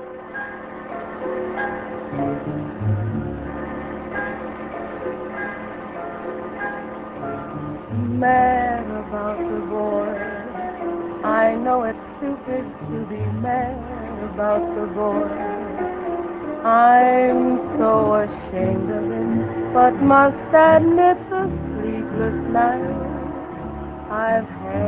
Mad about the boy. I know it's stupid to be mad about the boy. I'm so ashamed of it, but must admit the sleepless night I've had